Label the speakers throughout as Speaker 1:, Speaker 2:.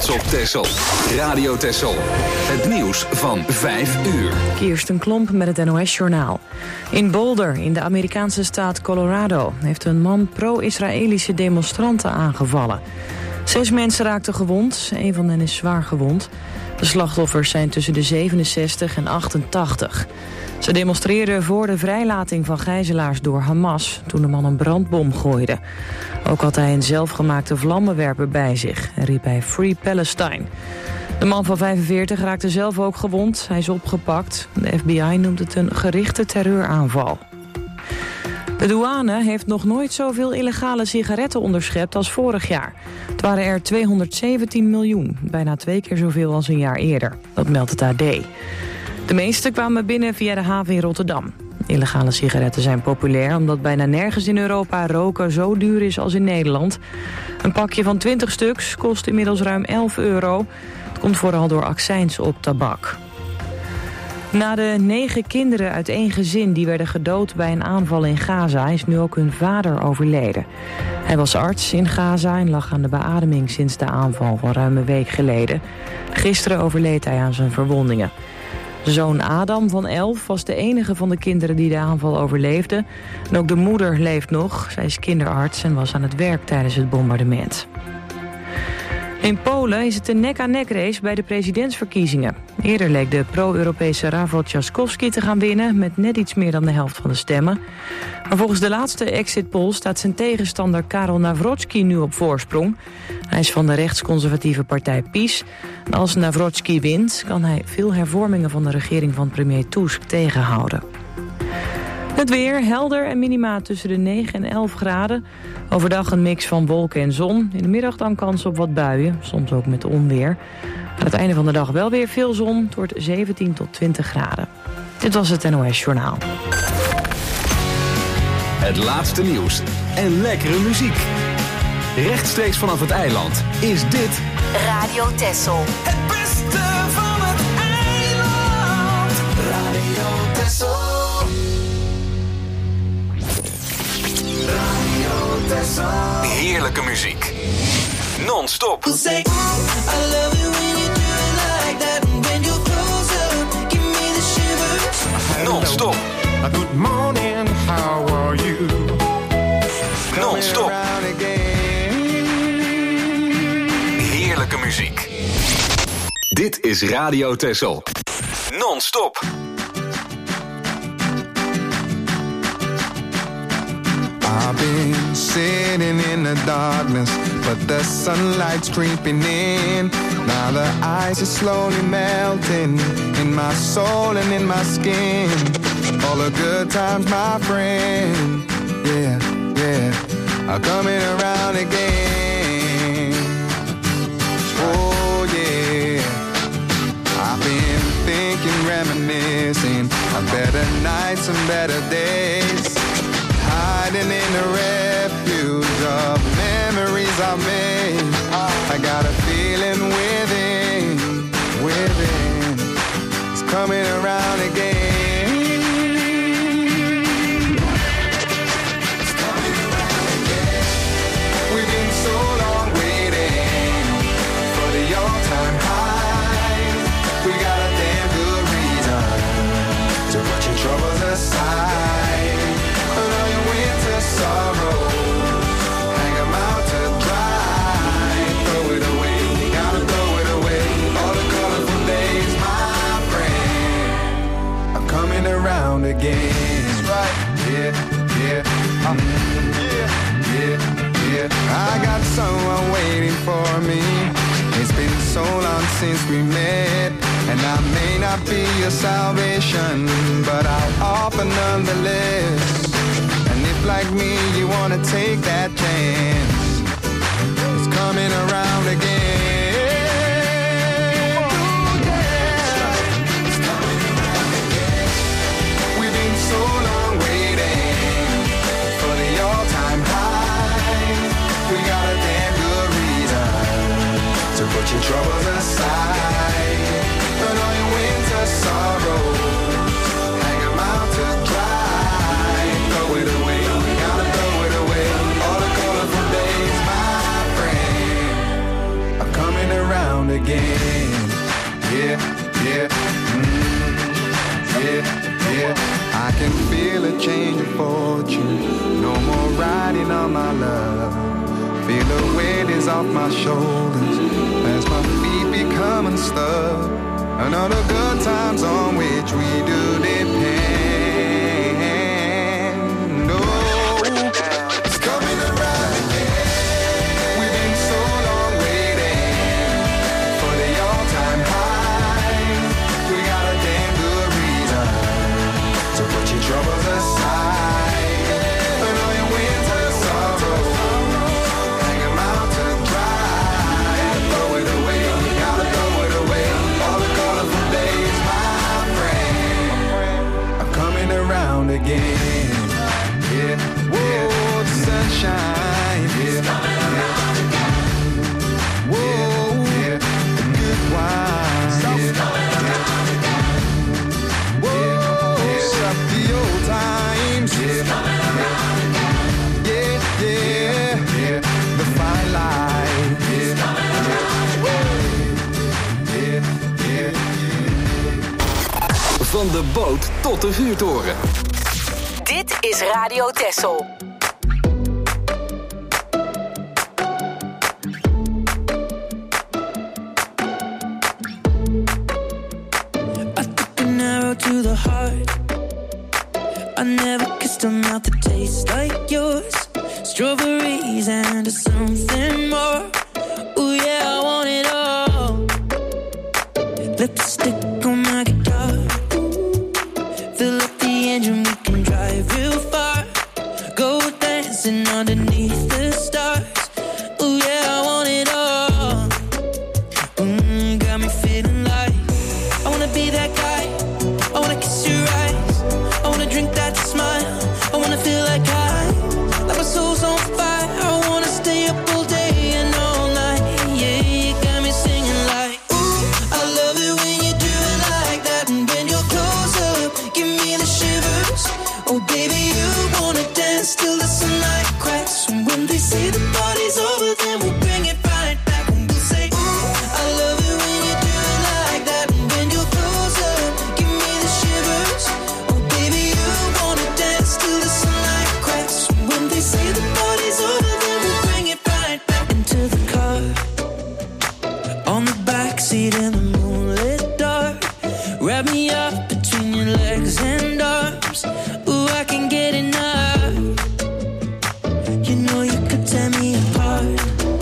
Speaker 1: trots op Texel. Radio Texel. Het nieuws van 5 uur.
Speaker 2: Kirsten Klomp met het NOS-journaal. In Boulder, in de Amerikaanse staat Colorado, heeft een man pro-Israëlische demonstranten aangevallen. 6 mensen raakten gewond, 1 van hen is zwaar gewond. De slachtoffers zijn tussen de 67 en 88. Ze demonstreerden voor de vrijlating van gijzelaars door Hamas toen de man een brandbom gooide. Ook had hij een zelfgemaakte vlammenwerper bij zich en riep hij Free Palestine. De man van 45 raakte zelf ook gewond. Hij is opgepakt. De FBI noemt het een gerichte terreuraanval. De douane heeft nog nooit zoveel illegale sigaretten onderschept als vorig jaar. Het waren er 217 miljoen, bijna 2 keer zoveel als een jaar eerder. Dat meldt het AD. De meeste kwamen binnen via de haven in Rotterdam. Illegale sigaretten zijn populair omdat bijna nergens in Europa roken zo duur is als in Nederland. Een pakje van 20 stuks kost inmiddels ruim €11. Het komt vooral door accijns op tabak. Na de 9 kinderen uit 1 gezin die werden gedood bij een aanval in Gaza is nu ook hun vader overleden. Hij was arts in Gaza en lag aan de beademing sinds de aanval van ruim een week geleden. Gisteren overleed hij aan zijn verwondingen. Zoon Adam van 11 was de enige van de kinderen die de aanval overleefde. En ook de moeder leeft nog. Zij is kinderarts en was aan het werk tijdens het bombardement. In Polen is het een nek-aan-nek race bij de presidentsverkiezingen. Eerder leek de pro-Europese Rafał Trzaskowski te gaan winnen met net iets meer dan de helft van de stemmen. Maar volgens de laatste exit poll staat zijn tegenstander Karol Nawrocki nu op voorsprong. Hij is van de rechtsconservatieve partij PiS. En als Nawrocki wint, kan hij veel hervormingen van de regering van premier Tusk tegenhouden. Het weer helder en minima tussen de 9 en 11 graden. Overdag een mix van wolken en zon. In de middag dan kans op wat buien, soms ook met onweer. Aan het einde van de dag wel weer veel zon. Het wordt 17 tot 20 graden. Dit was het NOS Journaal.
Speaker 1: Het laatste nieuws en lekkere muziek. Rechtstreeks vanaf het eiland is dit
Speaker 3: Radio Texel.
Speaker 4: Het beste van het eiland. Radio Texel.
Speaker 1: heerlijke muziek. Non-stop. Non-stop.
Speaker 5: Good morning, how are you?
Speaker 1: Non-stop. Heerlijke muziek. Dit is Radio Texel. Non-stop.
Speaker 5: I've been sitting in the darkness, but the sunlight's creeping in. Now the ice is slowly melting in my soul and in my skin. All the good times, my friend, yeah, yeah, are coming around again. Oh yeah, I've been thinking, reminiscing of better nights and better days. Hiding in the refuge of memories I made. I got a feeling within, it's coming around again. It's coming around again. We've been so long waiting for the all-time high. We got a damn good reason to put your troubles aside. Sorrow, hang 'em out to dry. Throw it away, gotta throw it away. All the colorful days, my friend, are coming around again. That's right, yeah, yeah, yeah, yeah. I got someone waiting for me. It's been so long since we met, and I may not be your salvation, but I'll offer nonetheless. Like me, you wanna take that chance. It's coming around again. Ooh, yeah. It's coming around again. We've been so long waiting for the all-time high. We got a damn good reason to put your troubles aside. Put all your winter sorrows, hang 'em out to dry. Throw it away. Around again. Yeah, yeah, yeah, yeah. I can feel a change of fortune. No more riding on my love. Feel the weight is off my shoulders as my feet become unstuck. Another good times on which we do depend. Oh, it's coming around again. We've been so long waiting for the all-time high. We got a damn good reason to put your troubles aside. And all your winter sorrows, hang 'em out to dry. Throw it away, you gotta throw it away. All the colorful days, my friend, are coming around again. Yeah, whoa, the sunshine. Yeah, whoa, yeah, the good wine. Whoa, stop the old times. Yeah, yeah, the fine line. Yeah, yeah.
Speaker 1: Van de boot tot de vuurtoren.
Speaker 3: Dit is Radio Texel.
Speaker 6: I took an arrow to the heart. I never kissed a mouth that tastes like yours. Strawberries and something more. Ooh yeah, I want it all. Lipstick on my guitar. Fill up the engine, we can drive real far. Go dancing underneath the stars. Ooh yeah, I want it all. Got me feeling like I wanna be that guy. I wanna kiss your eyes. I wanna drink that smile. I wanna feel like my soul's on fire. I wanna stay up all day and all night. Yeah, you got me singing like, ooh, I love it when you do it like that. And when you're close up, give me the shivers. Oh baby, you wanna dance till the sunlight cracks. And when they say the party's over, then we bring it right back. And we'll say, ooh, I love it when you do it like that. And when you're close up, give me the shivers. Oh baby, you wanna dance till the sunlight cracks. And when they say the party's over, then we'll bring it right back into the car. On the backseat in the moonlit dark. Wrap me up between your legs and arms. Ooh, I can get enough. You know you could tear me apart.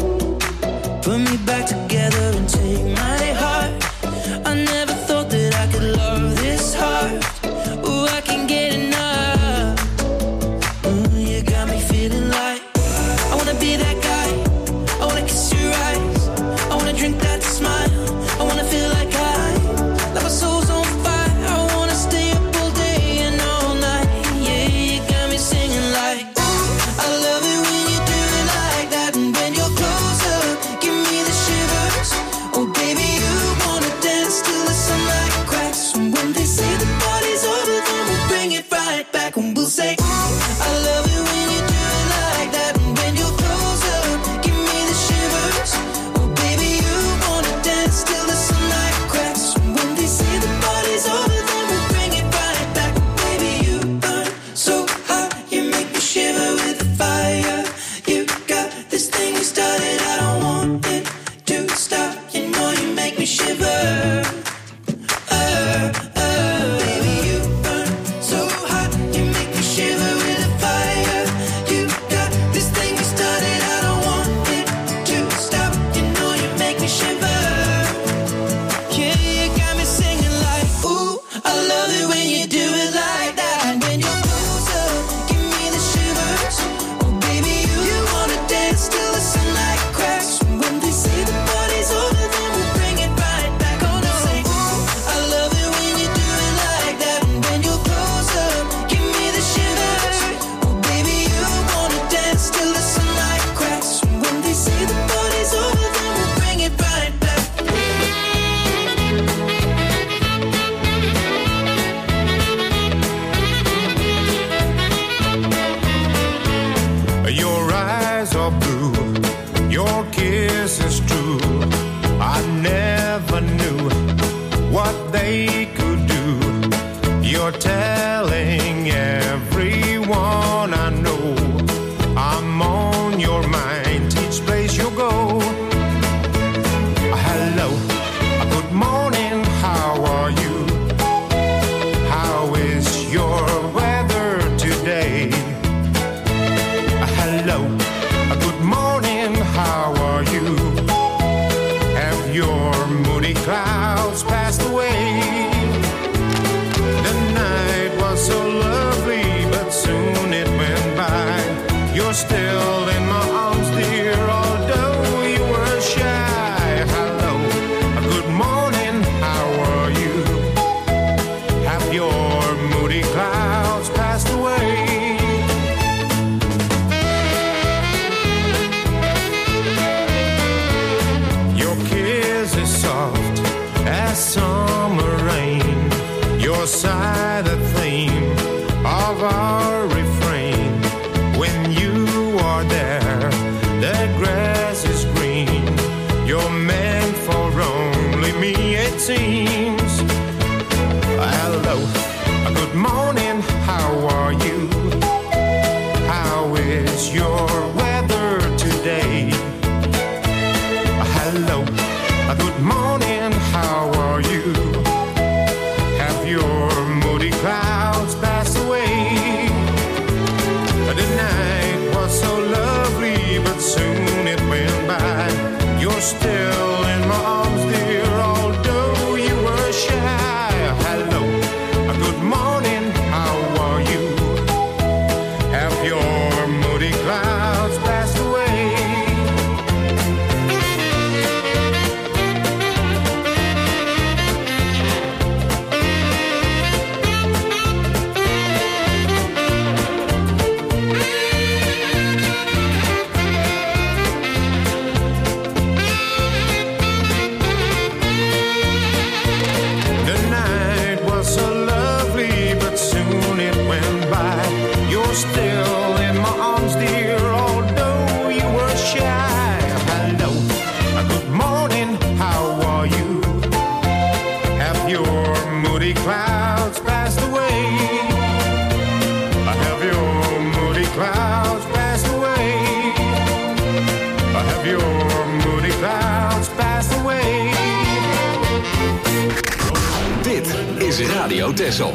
Speaker 6: Put me back together and take my heart. I never thought that I could love this hard. Ooh, I can get enough. Ooh, you got me feeling like I wanna be that guy. I wanna kiss your eyes. I wanna drink that smile. I wanna feel like my soul's on fire. I wanna stay up all day and all night. Yeah, you got me singing like, ooh, I love it when you do it like that. And when you're close up, give me the shivers. Oh baby, you wanna dance till the sunlight cracks. And when they say the party's over, then we'll bring it right back. And we'll say, ooh, I love it when you do it like that. And when you're close up, give me the shivers. Oh baby, you wanna dance till the sunlight cracks. And when they say the party's over, then we'll bring it right back. Baby, you burn so hot, you make me shiver with the fire. You got this thing you started, I don't want it to stop. You know you make me shiver. Baby, you burn so hot, you make me shiver with the fire. You got this thing you started, I don't want it to stop. You know you make me shiver. Yeah, you got me singing like, ooh, I love it when you do it like that. And when you're close up, give me the shivers. Oh baby, you wanna dance till the sunlight cracks. And when they say the party's over, then we'll bring it right back. Oh no, say, ooh, I love it when you do it like that. And when you're close up, give me the shivers. Oh baby, you wanna dance till the sunlight cracks. And when they say the party's over, then we'll bring it right back.
Speaker 5: Your eyes are blue, your kiss is true. I never
Speaker 7: meant for only me, it seems. Hello, good morning, how are you? How is your weather today? Hello, good morning, how are you? Have your moody clouds passed away? The night was so lovely, but soon it went by. You're still in my arms, dear, although you were shy. Hello, good morning, how are you? Have your moody clouds passed away? Still in my arms, dear, although you were shy. Hello, good morning, how are you? Have your moody clouds passed away? Have your moody clouds passed away? Have your moody clouds passed away?
Speaker 1: Dit is Radio Texel.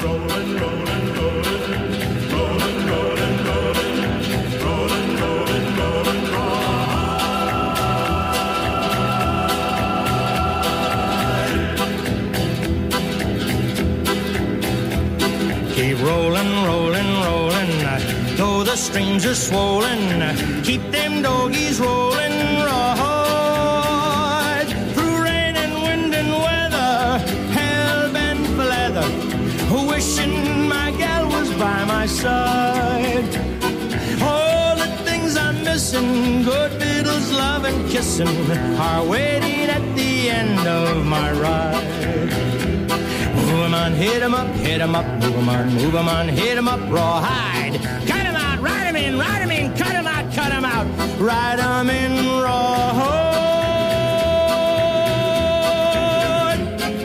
Speaker 8: Rolling, rolling, rolling, though the streams are swollen, keep them doggies rolling, right through rain and wind and weather, hell-bent for leather, wishing my gal was by my side. All the things I'm missing, good fiddles, love and kissing, are waiting at the end of my ride. Move 'em on, hit 'em up, hit 'em up, move 'em on, hit 'em up, rawhide. Cut 'em out, ride 'em in, cut 'em out, ride 'em in, rawhide.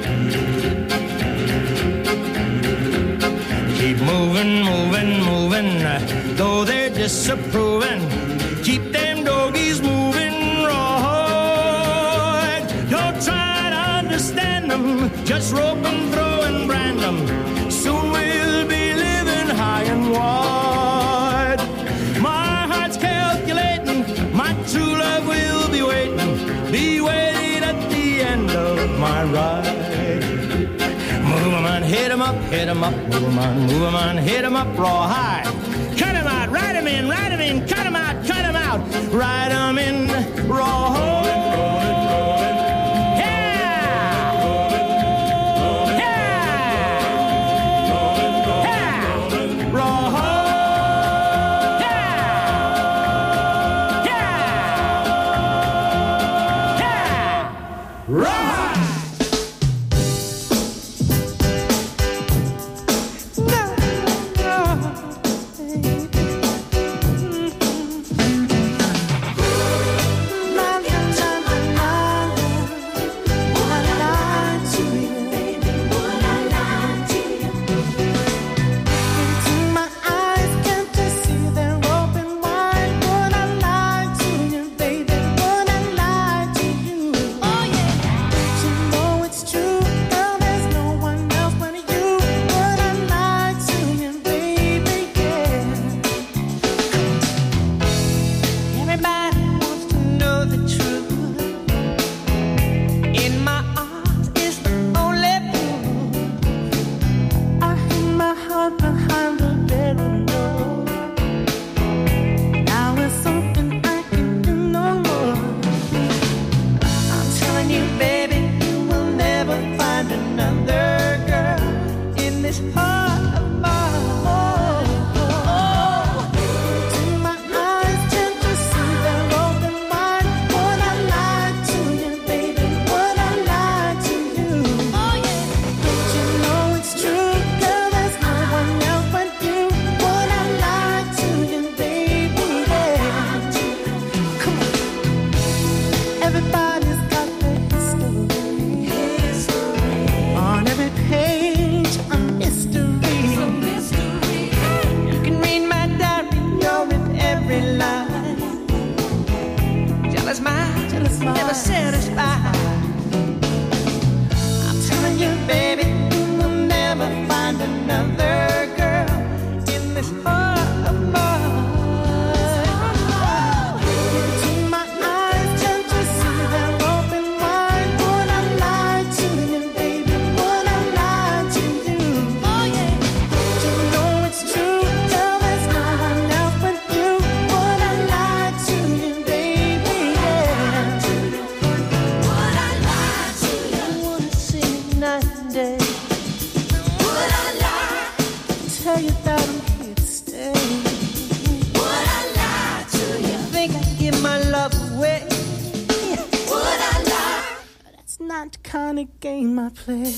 Speaker 8: Keep moving, moving, moving, though they're disapproving. Keep them doggies moving, rawhide. Don't try to understand them, just rope 'em through. Soon we'll be living high and wide. My heart's calculating, my true love will be waiting at the end of my ride. Move 'em on, hit 'em up, move 'em on, hit 'em up, rawhide. Cut 'em out, ride 'em in, cut 'em out, ride 'em in, rawhide.
Speaker 5: My
Speaker 9: never satisfied. I'm telling you, baby, you will never find another girl in this heart of mine. Into my eyes, can't you see they're open wide? Would I lie to you, baby? Would I lie to you? Oh yeah. You know it's true, girl, there's no one else but you. Would I lie to you, baby? Yeah. Would I lie to you? I wanna see you night and day. Would I lie? Tell you that I'm here to stay. Would I lie to you? Think I'd give my love away? Would I lie? That's not the kind of game I play.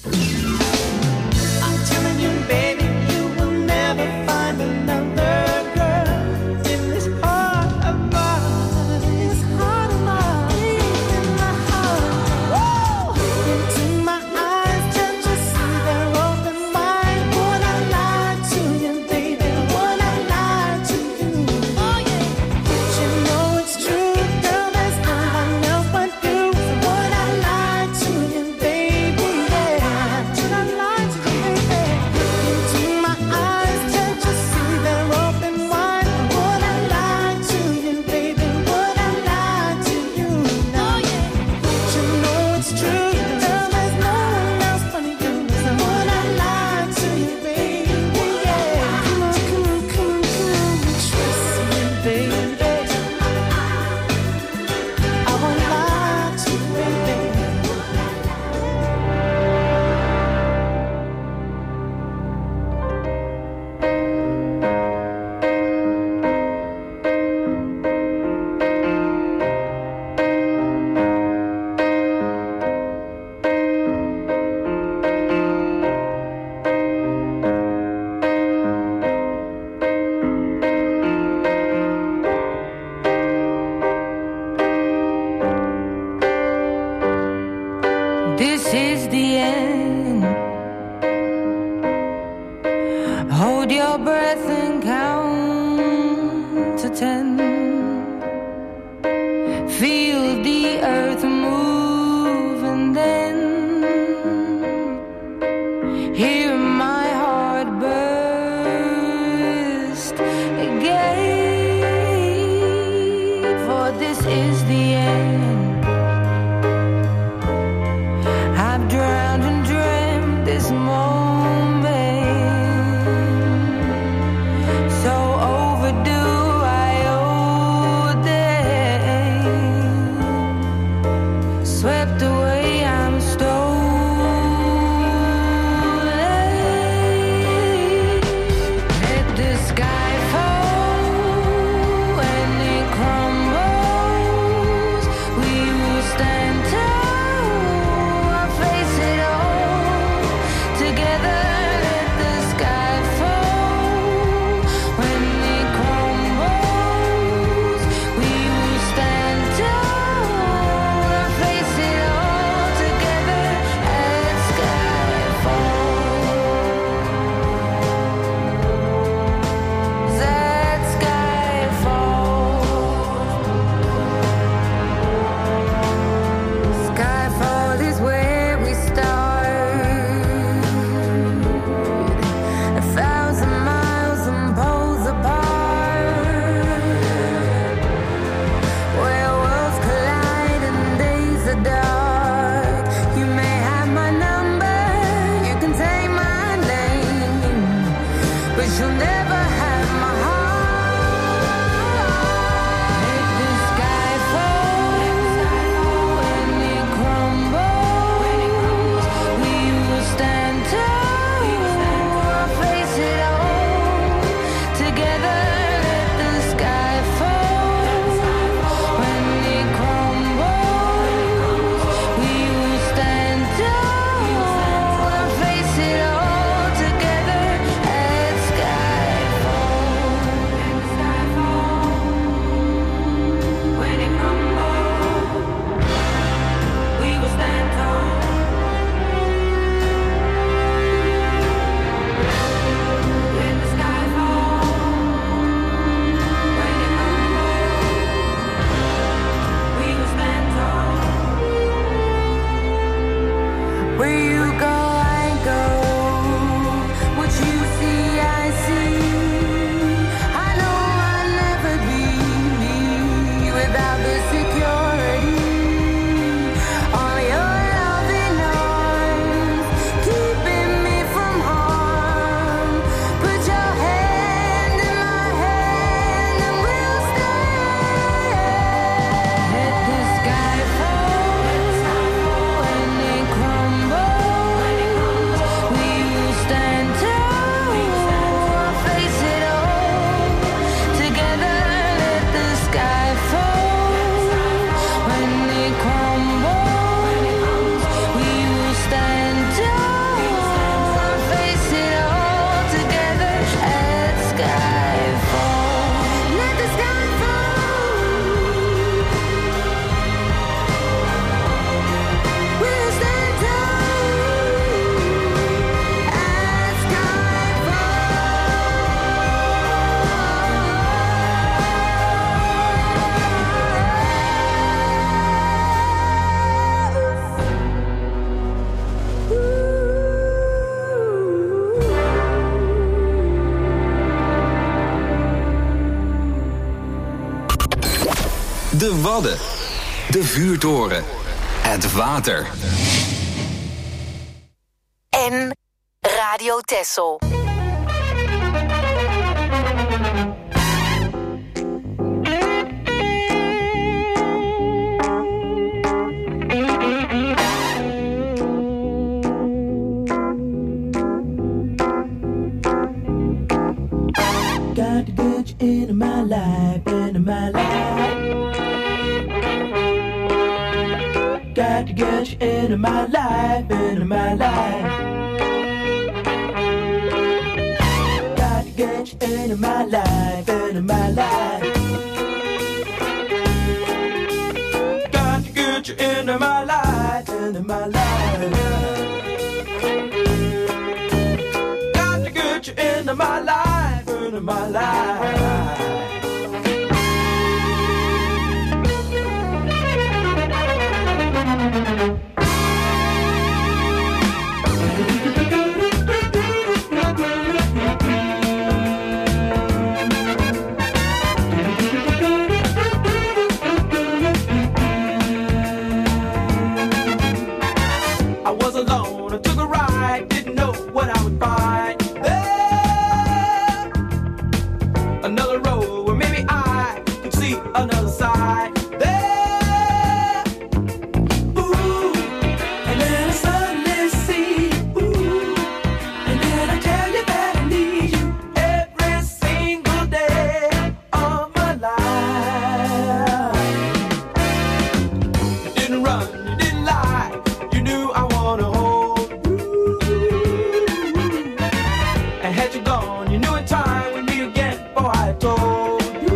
Speaker 9: I'm telling you, baby, you will never find another girl in this heart of mine. This heart of mine, in my heart. Woo! Into my eyes, can't you see they're open wide? Would I lie to you, baby? Would I lie to you? Oh yeah. You know it's true, girl, there's no one else but you. Would I lie to you, baby? Yeah. Would I lie to you, baby? Into my eyes, can't you see they're open wide? Would I lie to you, baby? Would I lie to you? Oh yeah. You know it's true, girl, there's no one else but you. Would I lie to you, baby? Yeah. Come on, come on, come on, come on. Trust me, baby. I won't lie to you, baby.
Speaker 10: This is the end. Hold your breath and count to 10. Feel the earth move and then hear my heart burst again. For this is the end. I've drowned and
Speaker 1: De Wadden. De vuurtoren. Het water.
Speaker 3: En Radio Texel.
Speaker 9: Got to get you into my life, into my life. Got to get you into my life, into my life. Got to get you into my life, into my life. Got to get you into my life, into my life. Got to get you into my life, into my life. I was alone, I took a ride, didn't know what I would find. There, another road where maybe I could see another side. There, ooh, and then I suddenly see, ooh, and then I tell you that I need you every single day of my life. You didn't run, you didn't lie, you knew I wanna hold you. And had you gone, you knew in time we'd meet again before I told you.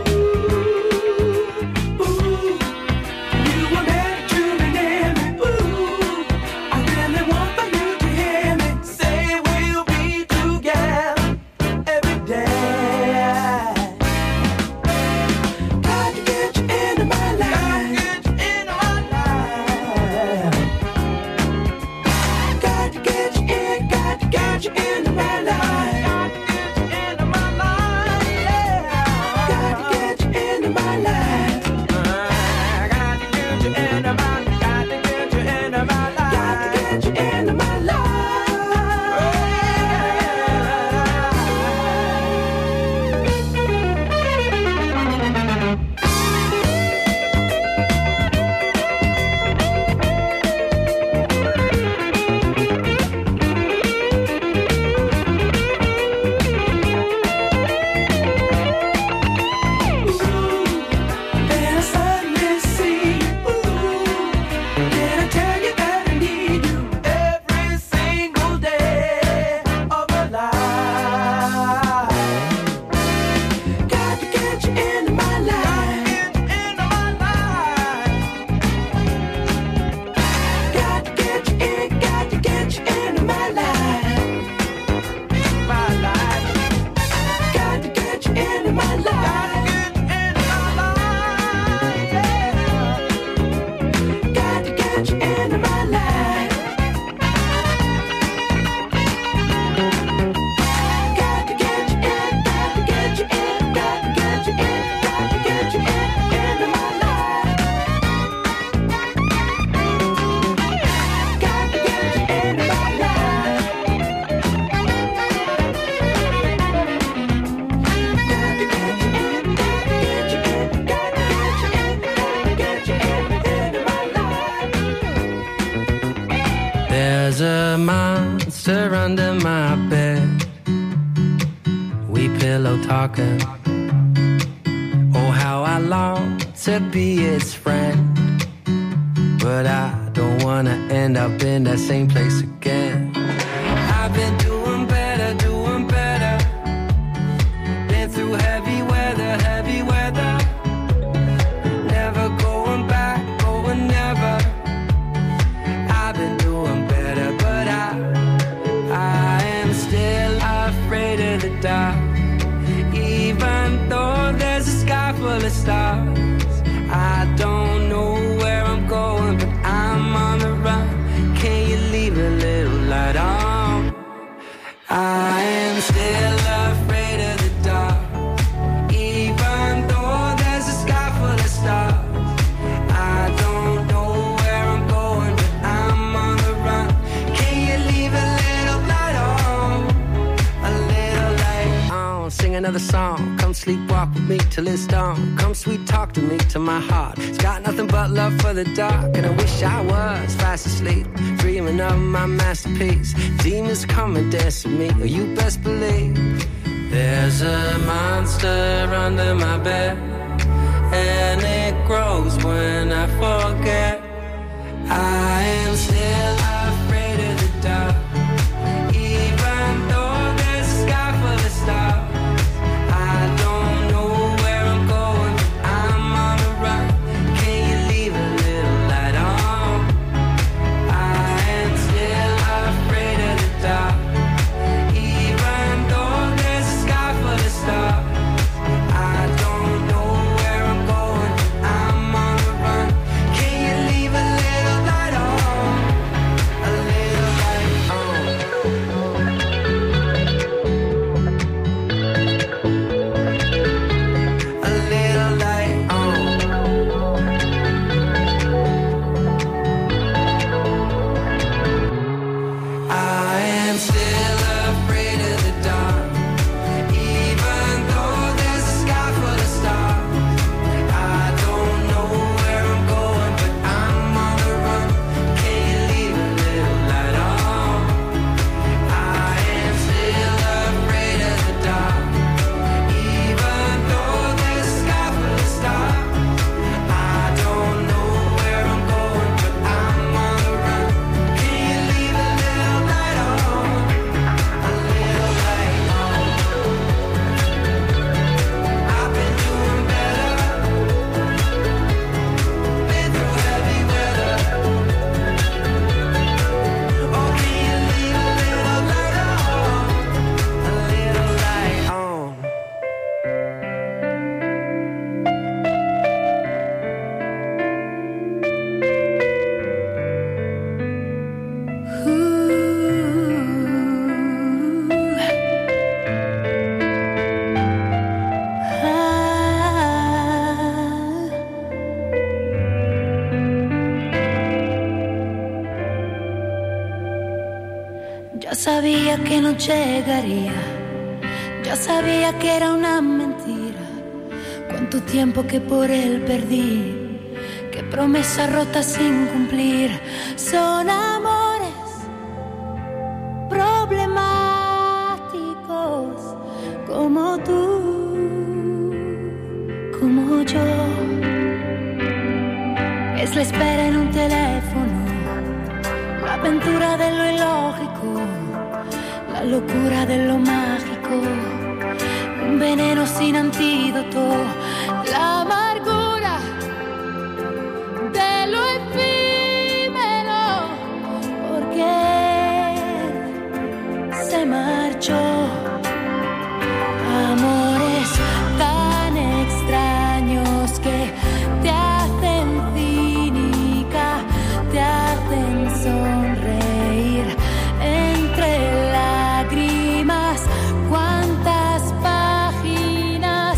Speaker 9: Ooh, you were meant to be near me. Ooh, I really want for you to hear me say we'll be together every day. Got to get you into my life. Got to get you into my life. Got to get you into my life. Got to get you into my life. Got to get you into my life. Got to get you into my life. Got to get you into my life. Then I suddenly see, ooh, then I tell you that I need you every single day of my life. Got to get you into my life. Got to get you in, got to get you into my life. My life. Got to get you into my life. Got to get you into my life. Got to get you in, got to get you in, got to get you in, got to get you into my life. Got to get you into my life. Got to get you in, got to get you in, got to get you in, got to get you into my life.
Speaker 6: There's a monster under my bed. We pillow talking. Oh, how I long to be its friend. But I don't wanna end up in that same place again. I've been doing better, doing better. Been through heavy weather, heavy weather. Never going back, going never. I've been doing better, but I am still afraid of the dark. Even though there's a sky full of stars, I don't know where I'm going, but I'm on the run. Can you leave a little light on?
Speaker 11: another song. Come sleepwalk with me till it's dawn. Come sweet talk to me till my heart. It's got nothing but love for the dark. And I wish I was fast asleep, dreaming of my masterpiece. Demons come and dance with me, or you best believe there's a monster under my bed, and it grows when I forget. I am still afraid of the dark, even though there's a sky full of stars. I don't know where I'm going, but I'm on the run. Can you leave a little light on? I am still afraid of the dark, even though there's a sky full of stars. I don't know where I'm going, but I'm on the run. Can you leave a little light on? A little light on. A little light on. I am still afraid of the dark, even though there's a sky full of stars. I don't know where I'm going, but I'm on the run. Can you leave a little light on? I am still afraid of the dark, even though there's a sky full of stars. I don't know where I'm going, but I'm on the run. Can you leave a little light on? A little light on. I've been doing better, been through heavy weather. Oh, can you leave a little light on? A little light on.
Speaker 10: Ya sabía que no llegaría, ya sabía que era una mentira. Cuánto tiempo que por él perdí, qué promesas rotas sin cumplir. Son amores problemáticos como tú, como yo. Es la espera en un teléfono, la aventura de lo ilógico, la locura de lo mágico, un veneno sin antídoto, la amargura de lo efímero, porque se marchó. Amores tan extraños que te hacen cínica, te hacen sonreír entre lágrimas. Cuántas páginas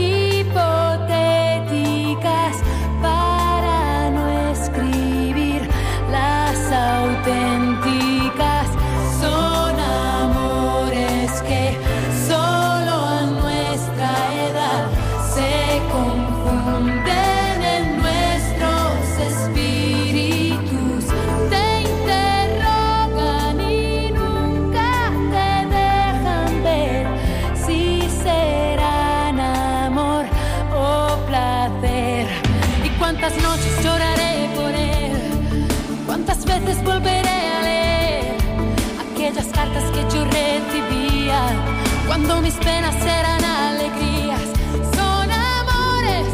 Speaker 10: hipotéticas para no escribir las auténticas. Son amores que solo a nuestra edad se confunden en nuestros espíritus. Te interrogan y nunca te dejan ver si serán amor o placer. Y cuántas noches lloraré por él, cuántas veces volveré a leer aquellas cartas que yo recibía cuando mis penas eran alegrías. Son amores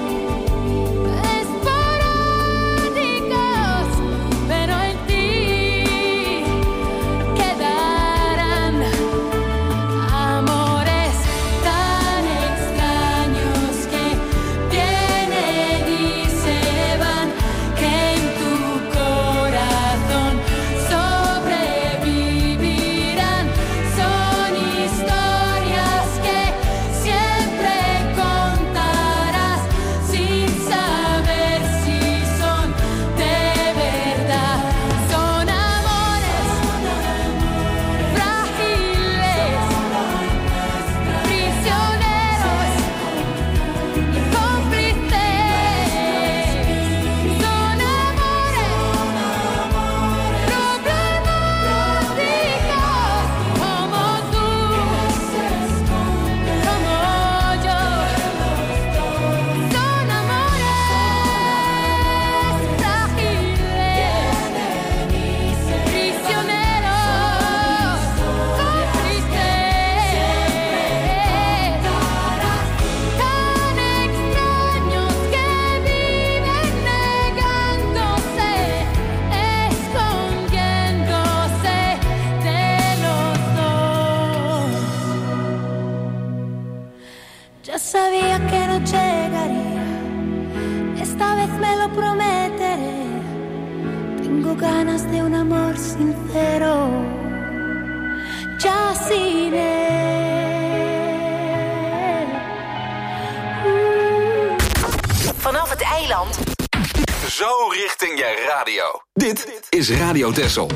Speaker 10: esporádicos, pero en ti quedarán. Amores tan extraños que vienen y se van, que en tu corazón sobrevivirán. Son historias que siempre Tengo ganas de un amor sincero, ya sin él.
Speaker 3: Vanaf het eiland.
Speaker 1: Zo richting je radio. Dit is Radio Texel.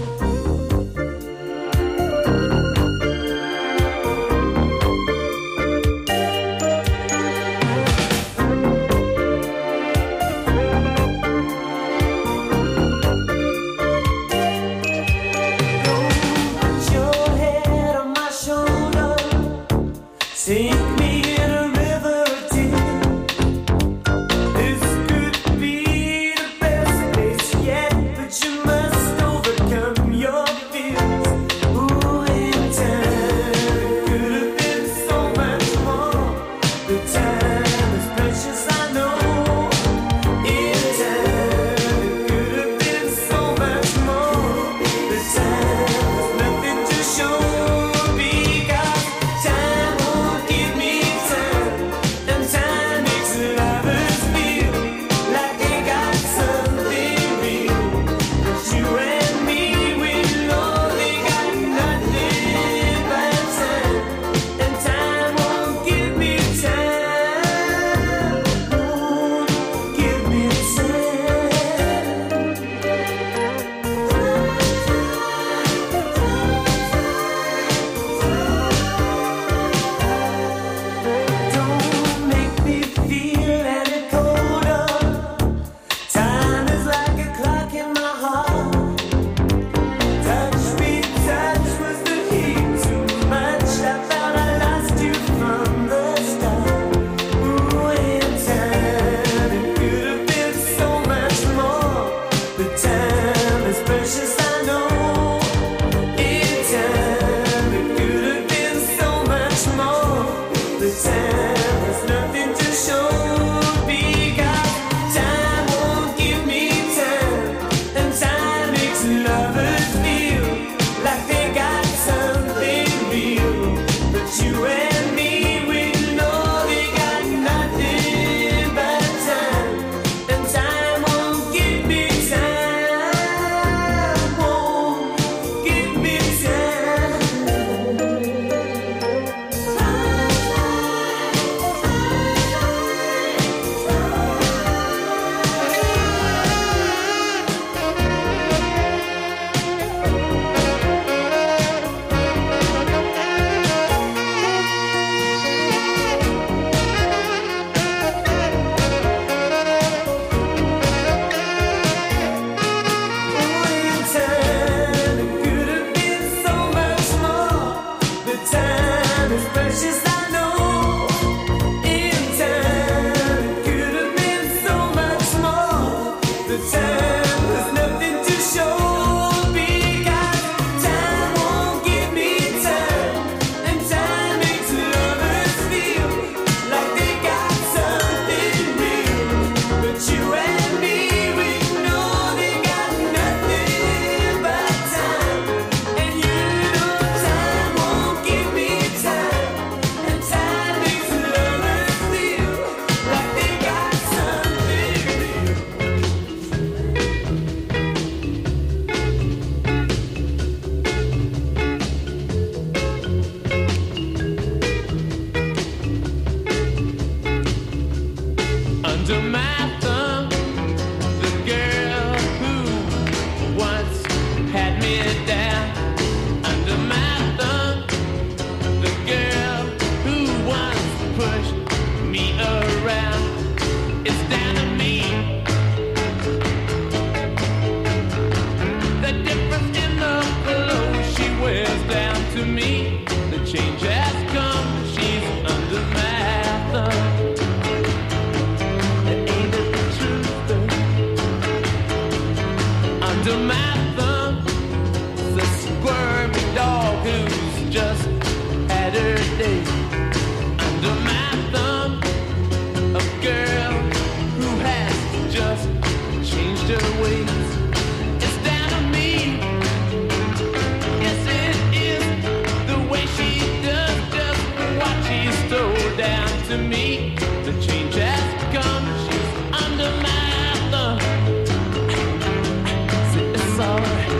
Speaker 8: alright.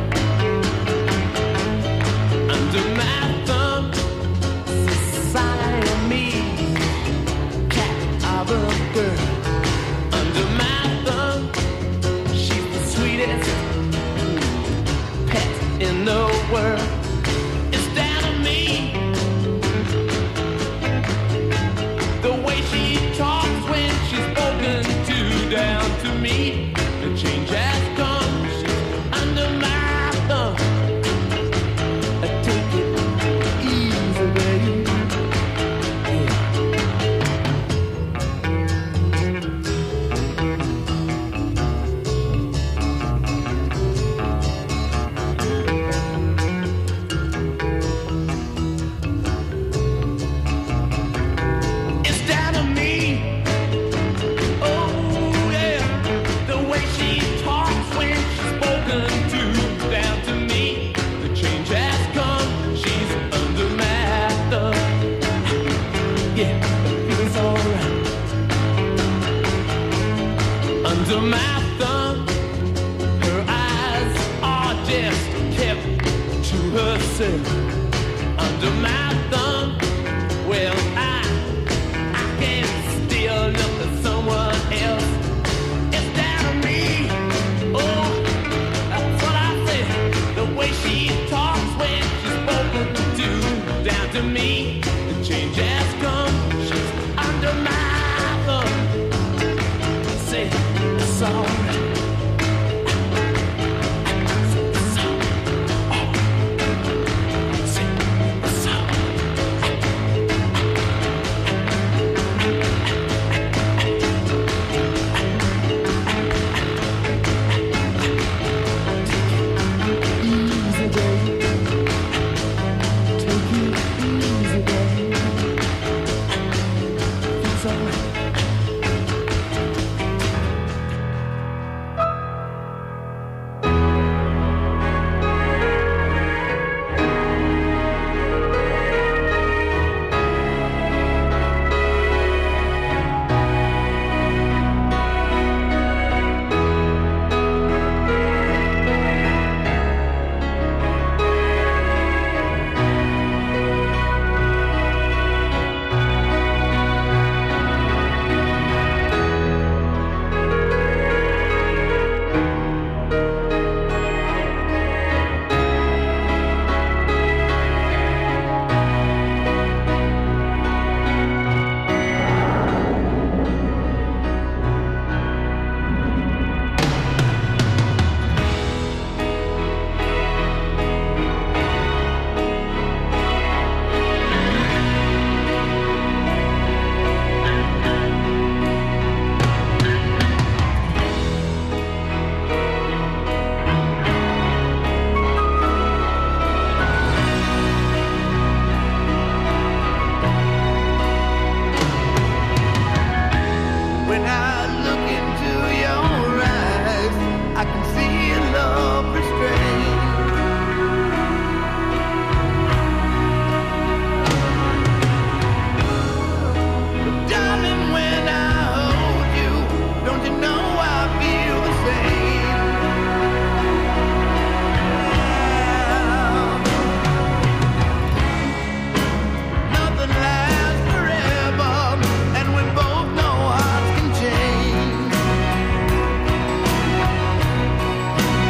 Speaker 8: Under my thumb, Siamese cat of a girl. Under my thumb, she's the sweetest pet in the world. It's down to me, the way she talks when she's spoken to. Down to me, the change has come. She's under my thumb. I take it easy, baby. It's down to me. Oh yeah, the way she talks when she's spoken to. Down to me, the change has come. She's under my thumb. Yeah, it feels alright. Under my thumb, her eyes are just kept to herself. Under my thumb, well I can't still look at someone else. It's down to me. Oh, that's what I said. The way she talks when she's spoken to. Down to me, the change has come. She's under my thumb. Say it's alright. It's alright. Say it's easy, baby. Take it easy, baby. It's alright. When I look into your eyes, I can see a love restrained. But darling, when I hold you, don't you know I feel the same? Nothing lasts forever, and we both know hearts can change.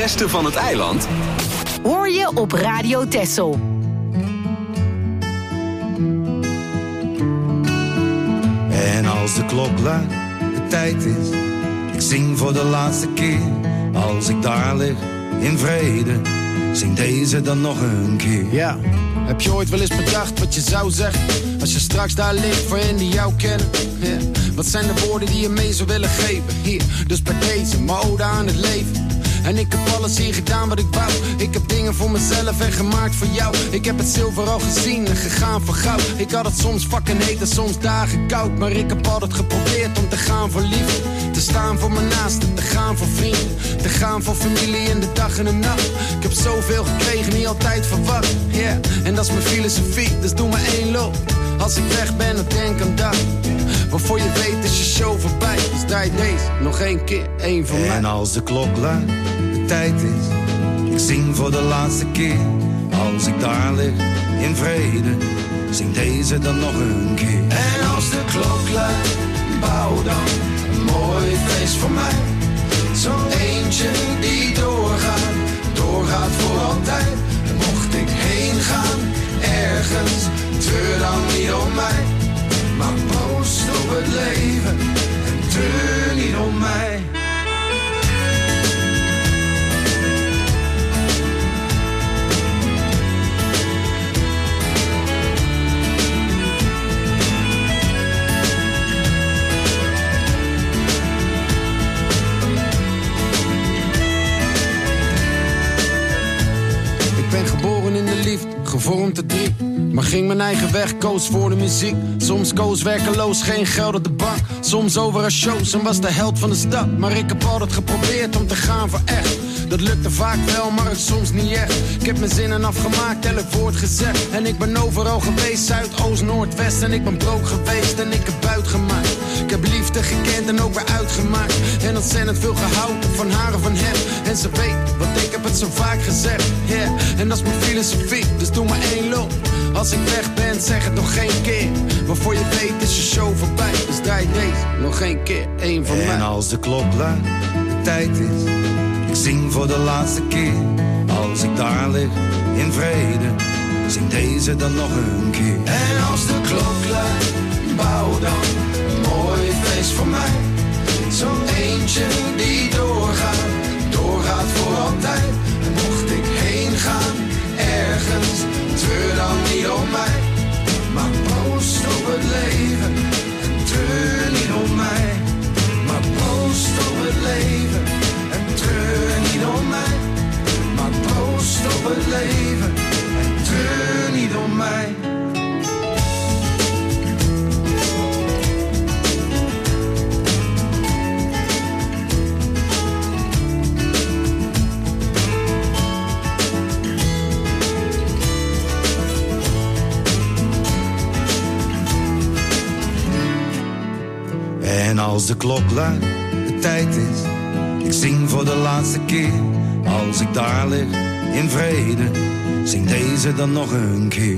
Speaker 1: beste van het eiland
Speaker 3: hoor je op Radio Texel.
Speaker 12: En als de klok luidt, de tijd is, ik zing voor de laatste keer. Als ik daar lig, in vrede, zing deze dan nog een keer.
Speaker 13: Ja, heb je ooit wel eens bedacht wat je zou zeggen als je straks daar ligt voor hen die jou kennen? Ja. Wat zijn de woorden die je mee zou willen geven? Hier, dus bij deze, mijn ode aan het leven. En ik heb alles hier gedaan wat ik wou. Ik heb dingen voor mezelf en gemaakt voor jou. Ik heb het zilver al gezien en gegaan voor goud. Ik had het soms fucking heet en soms dagen koud. Maar ik heb altijd geprobeerd om te gaan voor liefde. Te staan voor mijn naasten, te gaan voor vrienden. Te gaan voor familie in de dag en de nacht. Ik heb zoveel gekregen, niet altijd verwacht. Yeah, en dat is mijn filosofie, dus doe maar één loop. Als ik weg ben, dan denk aan dat. Waarvoor je weet is je show voorbij. Dus draai deze nog één keer, één van mij.
Speaker 12: En als de klok luidt, de tijd is, ik zing voor de laatste keer. Als ik daar lig, in vrede, zing deze dan nog een keer.
Speaker 5: En als de klok luidt, bouw dan een mooi feest voor mij. Zo'n eentje die doorgaat, doorgaat voor altijd. En mocht ik heen gaan, ergens, treur dan niet om mij. Maar proost op het leven en treur niet om mij.
Speaker 13: Ik ben geboren in de liefde, gevormd te drie. Maar ging mijn eigen weg, koos voor de muziek. Soms koos werkeloos, geen geld op de bank. Soms over een shows en was de held van de stad. Maar ik heb altijd geprobeerd om te gaan voor echt. Dat lukte vaak wel, maar het soms niet echt. Ik heb mijn zinnen afgemaakt, elk woord gezegd. En ik ben overal geweest, Zuid, Oost, Noord, West. En ik ben broke geweest en ik heb buit gemaakt. Ik heb liefde gekend en ook weer uitgemaakt. En ontzettend veel gehouden van haar en van hem. En ze weet, want ik heb het zo vaak gezegd. Yeah, en dat is mijn filosofie, dus doe maar één loop. Als ik weg ben, zeg het nog geen keer. Waarvoor je weet is je show voorbij. Dus draai deze nog één keer, één van mij.
Speaker 12: En als de klok luidt, de tijd is, ik zing voor de laatste keer. Als ik daar lig, in vrede, zing deze dan nog een keer.
Speaker 5: En als de klok luidt, bouw dan een mooi feest voor mij. Zo'n eentje die doorgaat, doorgaat voor altijd. En mocht ik heen gaan, ergens, treur dan niet om mij. Maar proost op het leven en treur niet om mij. Maar proost op het leven en treur niet om mij. Maar proost op het leven en treur niet om mij.
Speaker 12: En als de klok luidt, de tijd is, ik zing voor de laatste keer. Als ik daar lig, in vrede, zing deze dan nog een keer.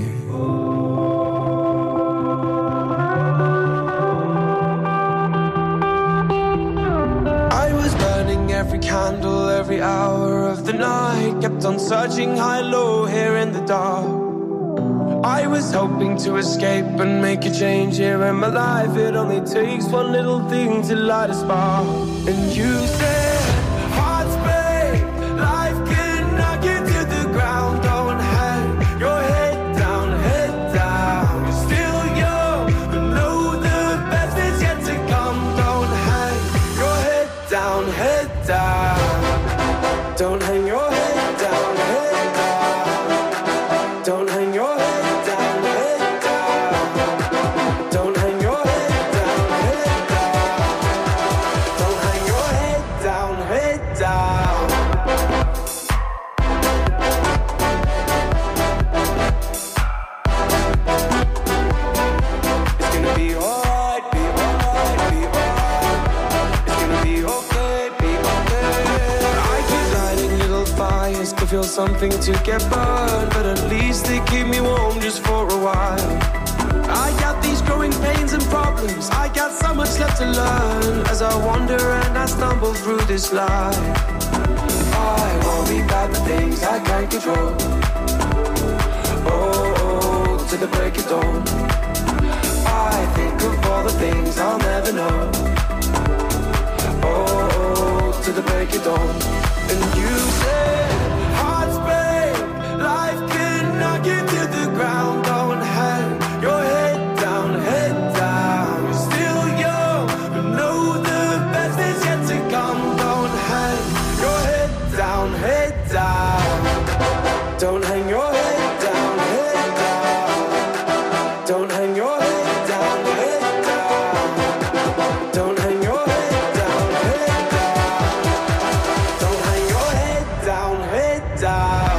Speaker 14: I was burning every candle, every hour of the night. Kept on searching high, low, here in the dark. I was hoping to escape and make a change here in my life. It only takes one little thing to light a spark. And you said, hearts break, life can knock you to the ground. Don't hang your head down, head down. You're still young, but know the best is yet to come. Don't hang your head down, head down. Don't hang your head down, head down. Don't hang your head. Feel something to get burned, but at least they keep me warm just for a while. I got these growing pains and problems, I got so much left to learn as I wander and I stumble through this life. I worry about the things I can't control. Oh, to the break of dawn. I think of all the things I'll never know. Oh, to the break of dawn. And you said, hearts break, life can knock you to the ground. Don't hang your head down, head down. You're still young, but know the best is yet to come. Don't hang your head down, head down. Don't hang your head down, head down. Don't hang your head down, head down. Don't hang your head down, head down. Don't hang your head down, head down.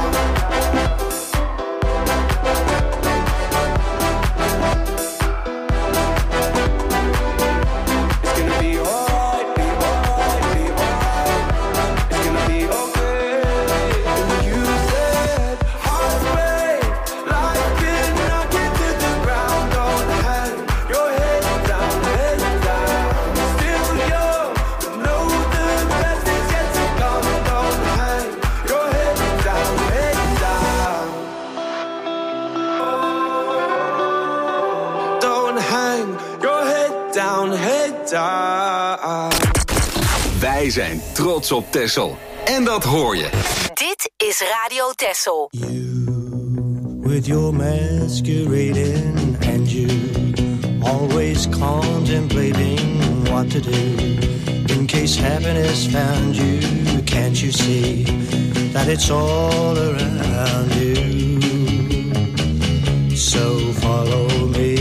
Speaker 14: It's gonna be alright, be alright, be alright. It's gonna be okay. And you said, hearts break, life can knock you to the ground. Don't hang your head down, head down. You're still young, but know the best is yet to come. Don't hang your head down, head down. Don't hang your head down, head down.
Speaker 1: Wij zijn trots op Texel. En dat hoor je.
Speaker 3: Dit is Radio Texel.
Speaker 15: With your masquerading and you always contemplating what to do in case happiness found you. Can't you see that it's all around you? So follow me.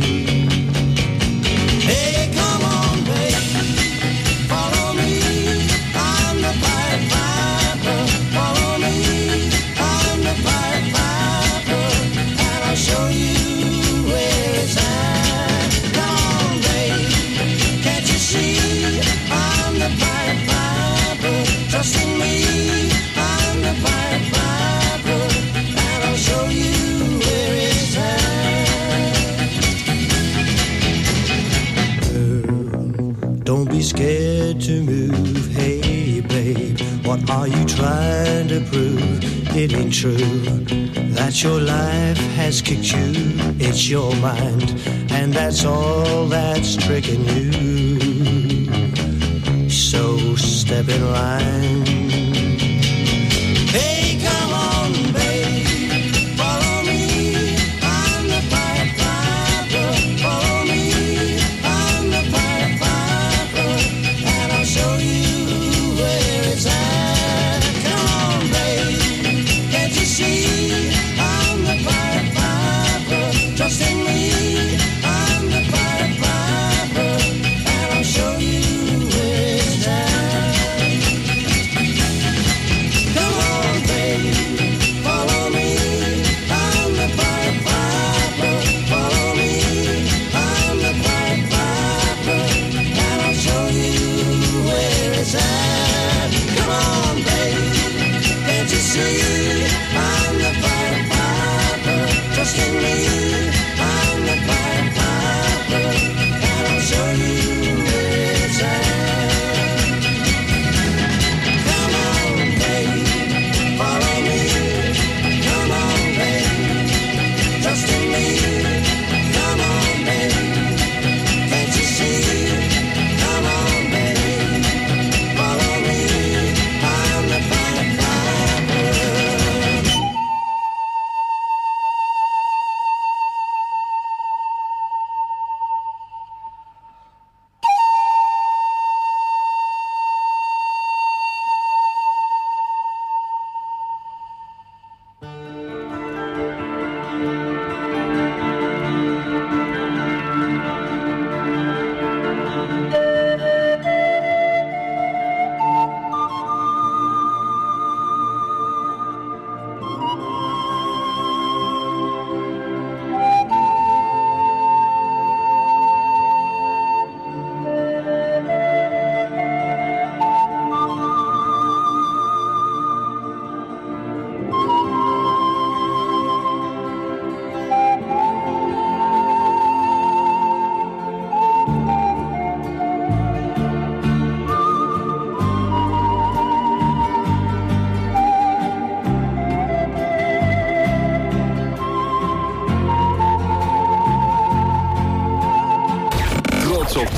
Speaker 15: Hey, come on, babe, follow me. I'm the Pied Piper. Follow me. I'm the Pied Piper, and I'll show you where it's at. Come on, babe, can't you see? I'm the Pied Piper. Trust in me. I'm the Pied Piper, and I'll show you where it's at. Girl, don't be scared to move. Hey, babe, what are you trying to prove? It ain't true that your life has kicked you. It's your mind, and that's all that's tricking you. So step in line. Hey, come on, babe, follow me. I'm the Pied Piper. Follow me. I'm the Pied Piper, and I'll show you where it's at. Come on, babe, can't you see? I'm the Pied Piper. Trust in me. I'm the Pied Piper, and I'll show you where it's at.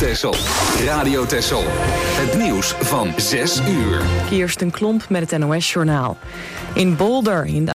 Speaker 1: Texel. Radio Texel. Het nieuws van 6 uur.
Speaker 2: Kirsten Klomp met het NOS-journaal. In Boulder, in de